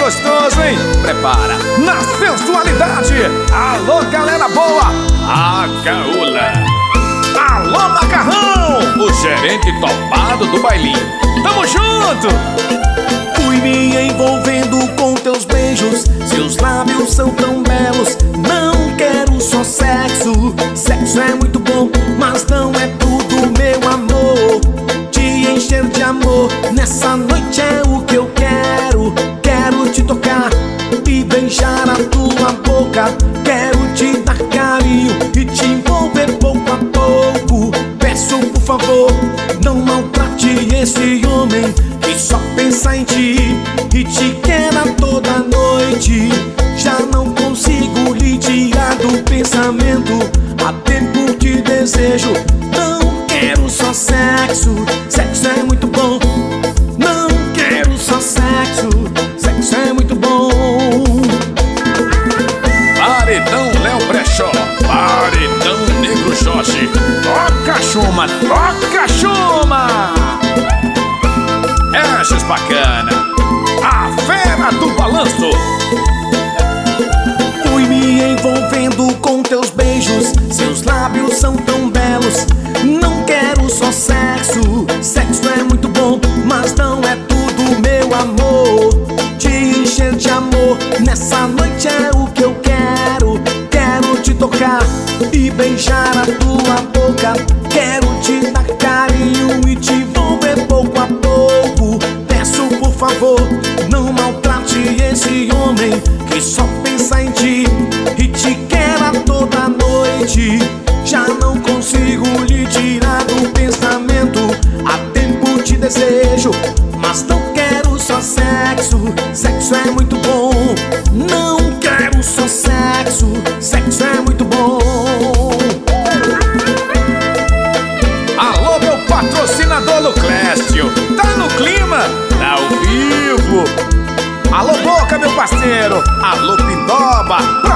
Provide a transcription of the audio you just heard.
gostoso, hein? Prepara na sensualidade. Alô, galera boa, a caula. Alô, macarrão, o gerente topado do bailinho. Tamo junto. Fui me envolvendo com teus beijos, seus lábios são tão belos. Não quero só sexo, sexo é muito bom, mas não é tudo, meu amor. Te encher de amor, nessa noite é o que eu quero. Quero te tocar e beijar a tua boca. Quero te dar carinho e te envolver pouco a pouco. Peço por favor, não maltrate esse homem que só pensa em ti e te quer a toda noite. Já não consigo lhe tirar do pensamento. Há tempo te desejo. Não quero só sexo, sexo é muito bom. Não quero só sexo, sexo é muito bom. Paredão Léo Brechó, paredão Negro Jorge. Toca chuma, toca chuma. Echos bacana, a fera do balanço. Fui me envolvendo com teus beijos, seus lábios são tão belos. Não quero só sexo, sexo é muito bom, mas não é tudo, meu amor. Te encher de amor, nessa noite é o que eu quero. Quero te tocar e beijar a tua boca. Quero te dar carinho e te envolver pouco a pouco. Peço por favor, não maltrate esse homem que só pensa em ti e te quer a toda noite. Já não consigo lhe tirar do pensamento. Há tempo te desejo, mas não quero só sexo. Sexo é muito bom. Não quero só sexo, sexo é muito bom. Alô, meu patrocinador Luclécio, tá no clima, tá ao vivo. Alô, Boca, meu parceiro. Alô, Pindoba.